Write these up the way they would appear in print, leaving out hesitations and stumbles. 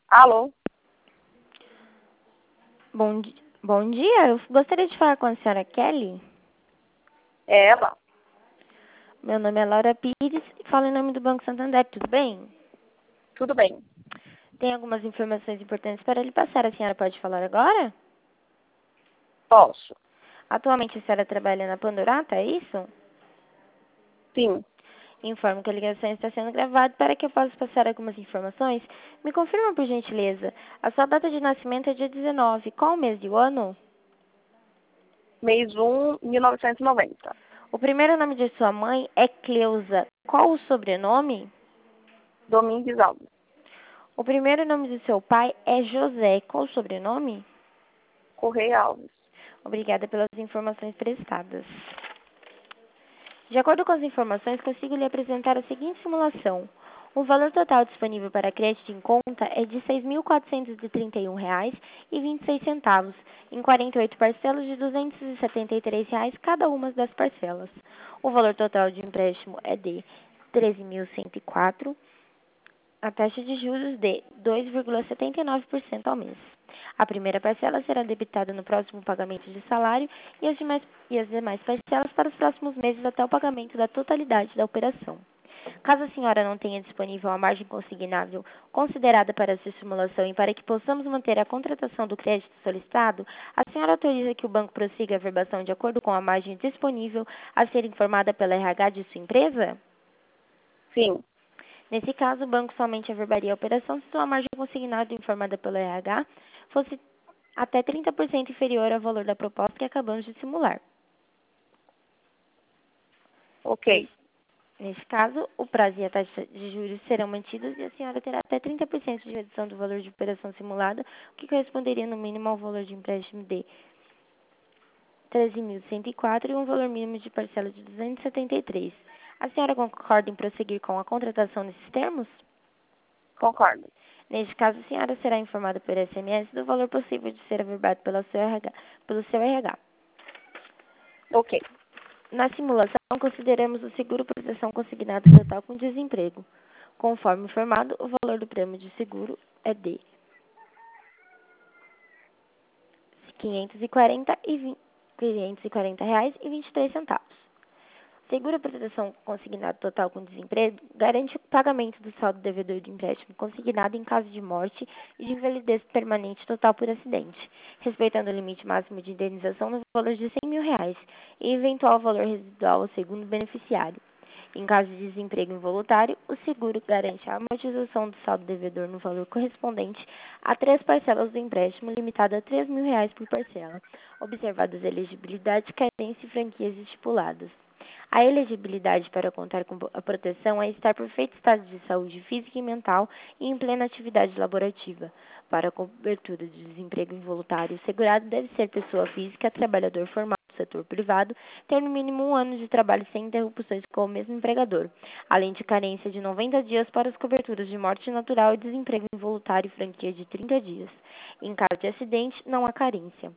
Alô? Bom dia, eu gostaria de falar com a senhora Kelly. É ela? Meu nome é Laura Pires e falo em nome do Banco Santander, tudo bem? Tudo bem. Tem algumas informações importantes para lhe passar, a senhora pode falar agora? Posso? Atualmente a senhora trabalha na Pandorata, é isso? Sim. Informo que a ligação está sendo gravada para que eu possa passar algumas informações. Me confirma, por gentileza, a sua data de nascimento é dia 19, qual o mês e o ano? Mês 1, 1990. O primeiro nome de sua mãe é Cleusa, qual o sobrenome? Domingues Alves. O primeiro nome do seu pai é José, qual o sobrenome? Correia Alves. Obrigada pelas informações prestadas. De acordo com as informações, consigo lhe apresentar a seguinte simulação. O valor total disponível para crédito em conta é de R$ 6.431,26, em 48 parcelas de R$ 273 cada uma das parcelas. O valor total de empréstimo é de 13.104, a taxa de juros de 2,79% ao mês. A primeira parcela será debitada no próximo pagamento de salário e as demais parcelas para os próximos meses até o pagamento da totalidade da operação. Caso a senhora não tenha disponível a margem consignável considerada para essa simulação e para que possamos manter a contratação do crédito solicitado, a senhora autoriza que o banco prossiga a verbação de acordo com a margem disponível a ser informada pela RH de sua empresa? Sim. Nesse caso, o banco somente averbaria a operação se sua margem consignada informada pelo RH fosse até 30% inferior ao valor da proposta que acabamos de simular. Ok. Neste caso, o prazo e a taxa de juros serão mantidos e a senhora terá até 30% de redução do valor de operação simulada, o que corresponderia no mínimo ao valor de empréstimo de 13.104 e um valor mínimo de parcela de 273. A senhora concorda em prosseguir com a contratação nesses termos? Concordo. Neste caso, a senhora será informada por SMS do valor possível de ser averbado pelo seu RH. Ok. Na simulação, consideramos o seguro proteção consignado total com desemprego. Conforme informado, o valor do prêmio de seguro é de R$ 540,23. Seguro proteção consignado total com desemprego garante o pagamento do saldo devedor do empréstimo consignado em caso de morte e de invalidez permanente total por acidente, respeitando o limite máximo de indenização no valor de R$ 100.000 e eventual valor residual ao segundo beneficiário. Em caso de desemprego involuntário, o seguro garante a amortização do saldo devedor no valor correspondente a 3 parcelas do empréstimo, limitado a R$ 3.000 por parcela, observadas a elegibilidade, carência e franquias estipuladas. A elegibilidade para contar com a proteção é estar em perfeito estado de saúde física e mental e em plena atividade laborativa. Para a cobertura de desemprego involuntário, o segurado deve ser pessoa física, trabalhador formal do setor privado, ter no mínimo 1 ano de trabalho sem interrupções com o mesmo empregador, além de carência de 90 dias para as coberturas de morte natural e desemprego involuntário e franquia de 30 dias. Em caso de acidente, não há carência.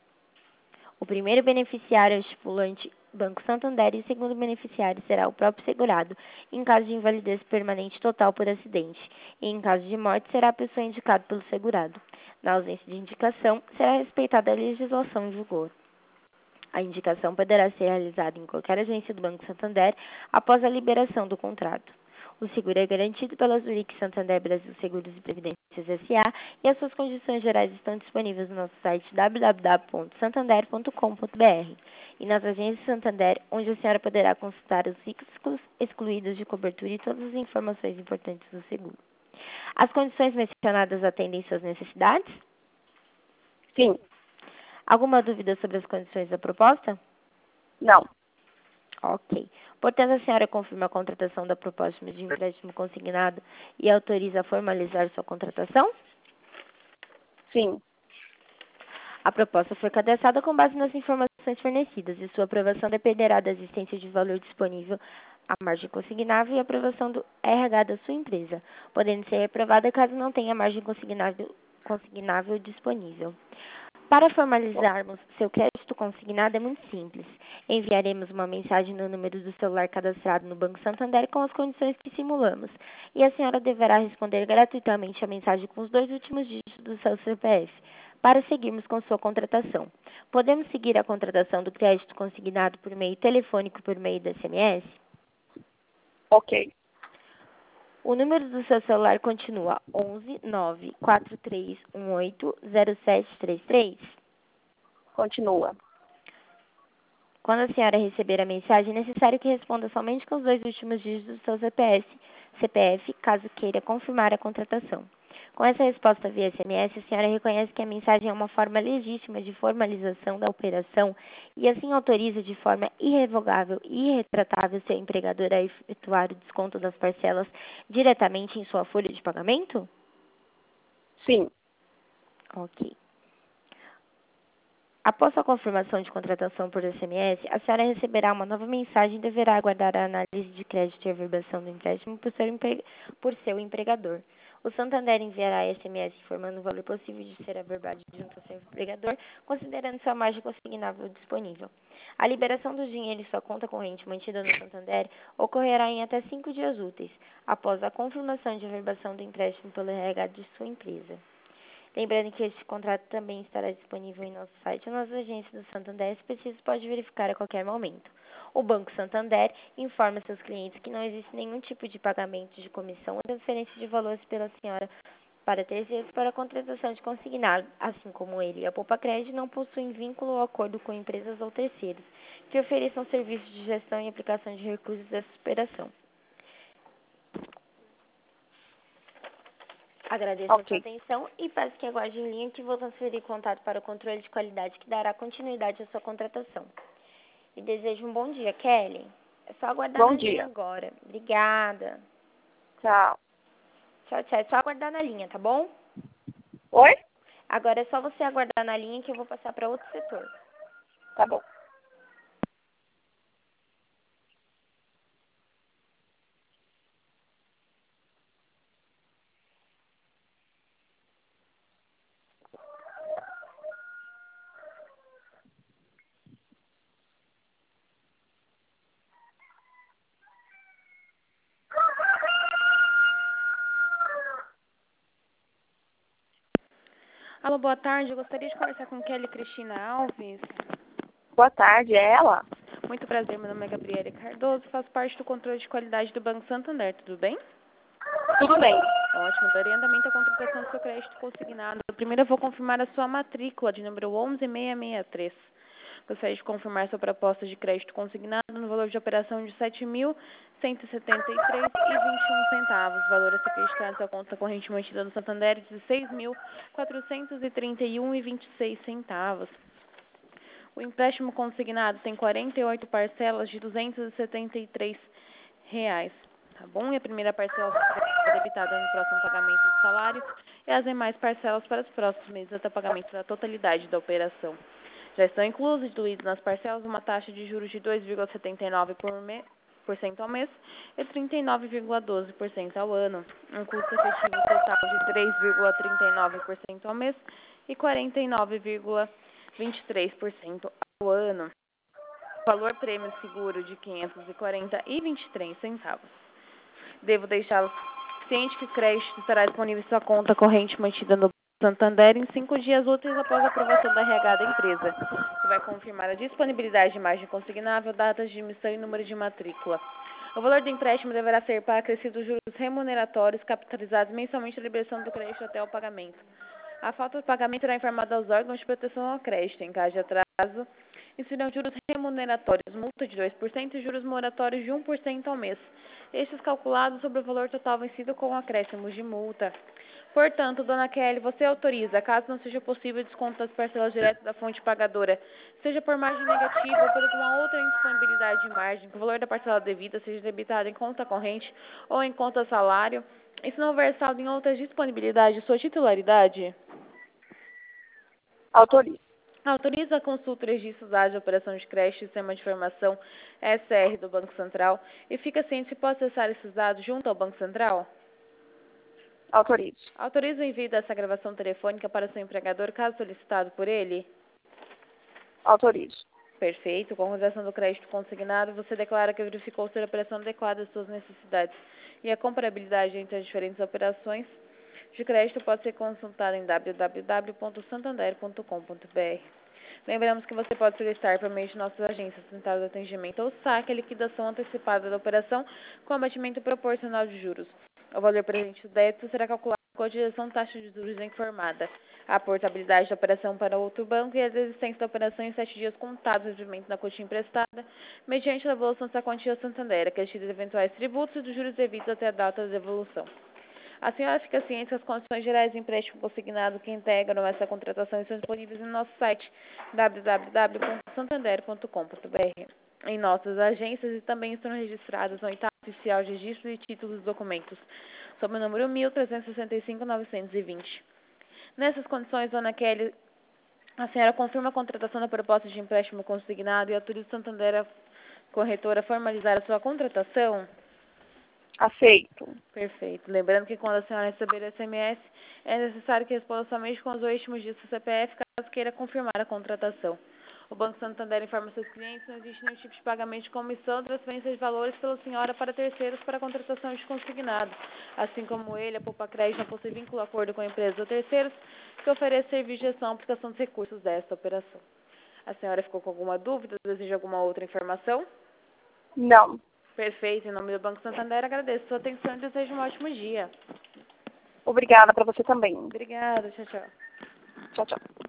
O primeiro beneficiário é o estipulante Banco Santander e o segundo beneficiário será o próprio segurado, em caso de invalidez permanente total por acidente, e em caso de morte será a pessoa indicada pelo segurado. Na ausência de indicação, será respeitada a legislação em vigor. A indicação poderá ser realizada em qualquer agência do Banco Santander após a liberação do contrato. O seguro é garantido pela Zurich Santander Brasil Seguros e Previdências S.A. e as suas condições gerais estão disponíveis no nosso site www.santander.com.br e nas agências Santander, onde a senhora poderá consultar os ciclos excluídos de cobertura e todas as informações importantes do seguro. As condições mencionadas atendem suas necessidades? Sim. Alguma dúvida sobre as condições da proposta? Não. Ok. Portanto, a senhora confirma a contratação da proposta de empréstimo consignado e autoriza a formalizar sua contratação? Sim. A proposta foi cadastrada com base nas informações fornecidas e sua aprovação dependerá da existência de valor disponível, a margem consignável e a aprovação do RH da sua empresa, podendo ser reprovada caso não tenha margem consignável disponível. Para formalizarmos seu crédito crédito consignado é muito simples. Enviaremos uma mensagem no número do celular cadastrado no Banco Santander com as condições que simulamos, e a senhora deverá responder gratuitamente a mensagem com os 2 últimos dígitos do seu CPF, para seguirmos com sua contratação. Podemos seguir a contratação do crédito consignado por meio telefônico por meio da SMS? Ok. O número do seu celular continua 11 94318 0733. Continua. Quando a senhora receber a mensagem, é necessário que responda somente com os 2 últimos dígitos do seu CPF, caso queira confirmar a contratação. Com essa resposta via SMS, a senhora reconhece que a mensagem é uma forma legítima de formalização da operação e assim autoriza de forma irrevogável e irretratável seu empregador a efetuar o desconto das parcelas diretamente em sua folha de pagamento? Sim. Ok. Após a confirmação de contratação por SMS, a senhora receberá uma nova mensagem e deverá aguardar a análise de crédito e averbação do empréstimo por seu empregador. O Santander enviará SMS informando o valor possível de ser averbado junto ao seu empregador, considerando sua margem consignável disponível. A liberação do dinheiro em sua conta corrente mantida no Santander ocorrerá em até 5 dias úteis, após a confirmação de averbação do empréstimo pelo RH de sua empresa. Lembrando que este contrato também estará disponível em nosso site ou nas agências do Santander, se preciso pode verificar a qualquer momento. O Banco Santander informa seus clientes que não existe nenhum tipo de pagamento de comissão ou transferência de valores pela senhora para terceiros para a contratação de consignado, assim como ele e a Poupa Crédito não possuem vínculo ou acordo com empresas ou terceiros que ofereçam serviços de gestão e aplicação de recursos dessa operação. Agradeço a sua Ok. atenção e peço que aguarde em linha que vou transferir contato para o controle de qualidade que dará continuidade à sua contratação. E desejo um bom dia, Kelly. É só aguardar Bom na linha dia. agora. Obrigada. Tchau. Tchau, tchau. É só aguardar na linha, tá bom? Oi? Agora é só você aguardar na linha que eu vou passar para outro setor. Tá bom. Alô, boa tarde. Eu gostaria de conversar com Kelly Cristina Alves. Boa tarde, é ela? Muito prazer, meu nome é Gabriela Cardoso, faço parte do controle de qualidade do Banco Santander, tudo bem? Tudo bem. Ótimo, darei andamento à contratação do seu crédito consignado. Primeiro eu vou confirmar a sua matrícula de número 11663. Gostaria de confirmar sua proposta de crédito consignado no valor de operação de R$ 7.173,21. Valor a ser acreditado em sua conta corrente mantida no Santander de R$ 16.431,26. O empréstimo consignado tem 48 parcelas de R$ 273, tá bom? E a primeira parcela será debitada no próximo pagamento do salário e as demais parcelas para os próximos meses até o pagamento da totalidade da operação. Já estão incluídos nas parcelas uma taxa de juros de 2,79% ao mês e 39,12% ao ano. Um custo efetivo total de 3,39% ao mês e 49,23% ao ano. Valor prêmio seguro de R$ 540,23. Devo deixá-lo ciente que o crédito estará disponível em sua conta corrente mantida no Santander em 5 dias úteis após a aprovação da RH da empresa, que vai confirmar a disponibilidade de margem consignável, datas de emissão e número de matrícula. O valor do empréstimo deverá ser para acrescidos juros remuneratórios capitalizados mensalmente à liberação do crédito até o pagamento. A falta de pagamento será informada aos órgãos de proteção ao crédito. Em caso de atraso, incidem juros remuneratórios, multa de 2% e juros moratórios de 1% ao mês. Estes calculados sobre o valor total vencido com acréscimos de multa. Portanto, dona Kelly, você autoriza, caso não seja possível o desconto das parcelas diretas da fonte pagadora, seja por margem negativa ou por alguma outra indisponibilidade de margem, que o valor da parcela devida seja debitado em conta corrente ou em conta salário, e se não houver saldo em outras disponibilidades de sua titularidade? Autorizo. Autoriza a consulta e registro dados de operação de crédito e sistema de informação SR do Banco Central e fica ciente se pode acessar esses dados junto ao Banco Central? Autorizo. Autoriza o envio dessa gravação telefônica para seu empregador, caso solicitado por ele? Autorizo. Perfeito. Com a consideração do crédito consignado, você declara que verificou ser a operação adequada às suas necessidades e a comparabilidade entre as diferentes operações de crédito pode ser consultada em www.santander.com.br. Lembramos que você pode solicitar por meio de nossas agências centrais de atendimento ou saque a liquidação antecipada da operação com abatimento proporcional de juros. O valor presente do débito será calculado com a direção taxa de juros informada, a portabilidade da operação para outro banco e a desistência da operação em 7 dias contados do recebimento da quantia emprestada, mediante a devolução dessa quantia ao Santander, acrescidos eventuais tributos e dos juros devidos até a data da devolução. A senhora fica ciente que as condições gerais de empréstimo consignado que integram essa contratação estão disponíveis no nosso site www.santander.com.br, em nossas agências e também estão registradas no oitavo oficial de registro de títulos e documentos, sob o número 1365-920. Nessas condições, dona Kelly, a senhora confirma a contratação da proposta de empréstimo consignado e autoriza o Santander, a corretora, a formalizar a sua contratação? Aceito. Perfeito. Lembrando que quando a senhora receber o SMS, é necessário que responda somente com os últimos dias do CPF, caso queira confirmar a contratação. O Banco Santander informa seus clientes que não existe nenhum tipo de pagamento de comissão ou transferência de valores pela senhora para terceiros para a contratação de consignado. Assim como ele, a Poupa Crédito não possui vínculo acordo com empresas ou terceiros que ofereçam serviço de gestão e aplicação dos recursos desta operação. A senhora ficou com alguma dúvida? Deseja alguma outra informação? Não. Perfeito. Em nome do Banco Santander, agradeço a sua atenção e desejo um ótimo dia. Obrigada para você também. Obrigada. Tchau, tchau. Tchau, tchau.